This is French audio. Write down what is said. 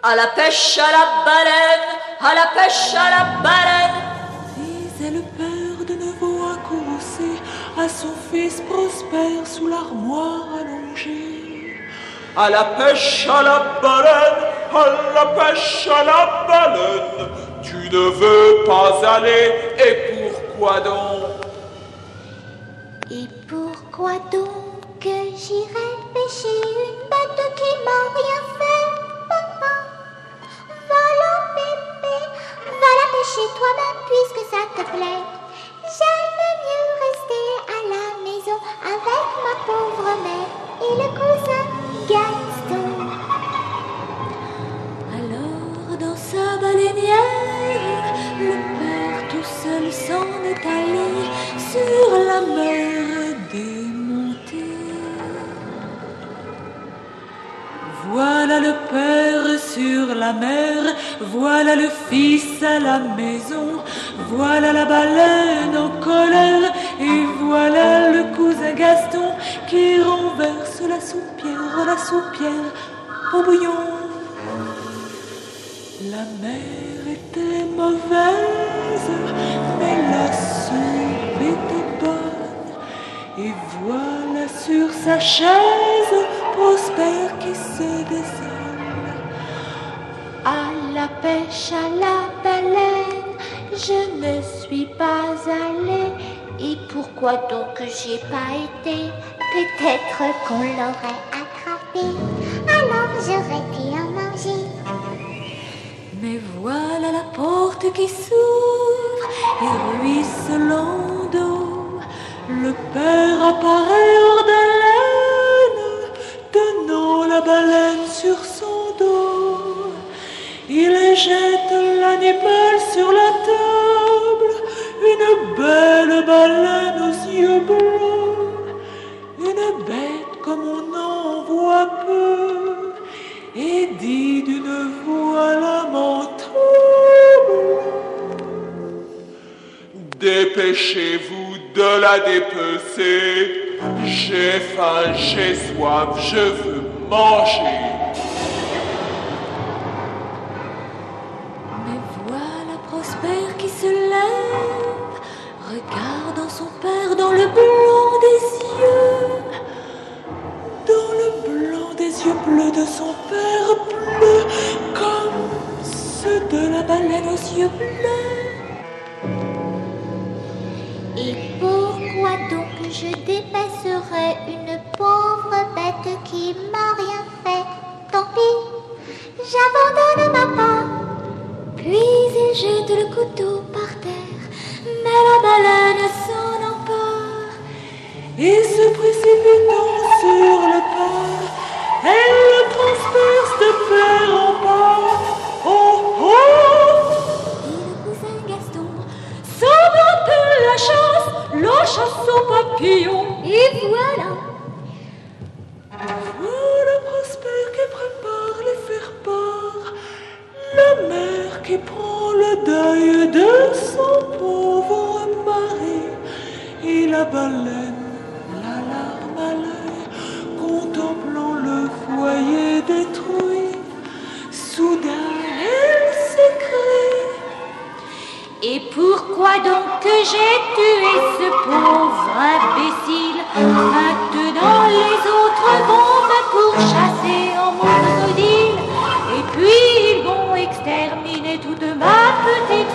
À la pêche à la baleine, à la pêche à la baleine, disait le père de nouveau accourroucé à son fils Prosper sous l'armoire allongée. À la pêche à la baleine, à la pêche à la baleine, tu ne veux pas aller, et pourquoi donc? Et pourquoi donc que j'irais pêcher une bête qui m'a rien fait, papa? Va la pépé, va la pêcher toi-même puisque ça te plaît. J'aime mieux rester à la maison avec ma pauvre mère et le cousin Gaston. Alors dans sa baleinière, le père tout seul s'en est allé sur la mer démontée. Voilà le père sur la mer, voilà le fils à la maison, voilà la baleine en colère, et voilà le cousin Gaston qui renverse la soupière au bouillon. La mer était mauvaise, mais la soupe était bonne. Et voilà sur sa chaise Prosper qui se désole. À la pêche à la baleine, je ne suis pas allée. Et pourquoi donc que j'ai pas été? Peut-être qu'on l'aurait attrapé, alors j'aurais pu en manger. Mais voilà la porte qui s'ouvre et ruisselant d'eau, le père apparaît hors d'haleine, tenant la baleine sur son dos. Il jette l'animal sur la table, une belle baleine aux yeux bleus, une bête comme on en voit peu, et dit d'une voix lamentable: Dépêchez-vous de la dépecer. J'ai faim, j'ai soif, je veux manger. Mais voilà Prosper qui se lève, regardant son père dans le blanc des yeux. Dans le blanc des yeux bleus de son père, bleu comme ceux de la baleine aux yeux bleus. Et pourquoi donc je dépasserais une pauvre bête qui m'a rien fait? Tant pis, j'abandonne ma part. Puis il jette le couteau par terre, mais la baleine s'en empare. Et se précipitant sur le père, elle le transperce de père en part. Oh oh! Et le cousin Gaston, S'emporte la chasse aux papillons. et voilà. Voilà Prosper qui prépare les faire-part, la mère qui prend le deuil de son pauvre mari, et la baleine, la larme à l'œil, contemplant le foyer détruit. Soudain elle s'écrie: Et pourquoi donc que j'ai tué ce pauvre imbécile? Maintenant les autres vont me pourchasser en mon crocodile, et puis ils vont exterminer toute ma petite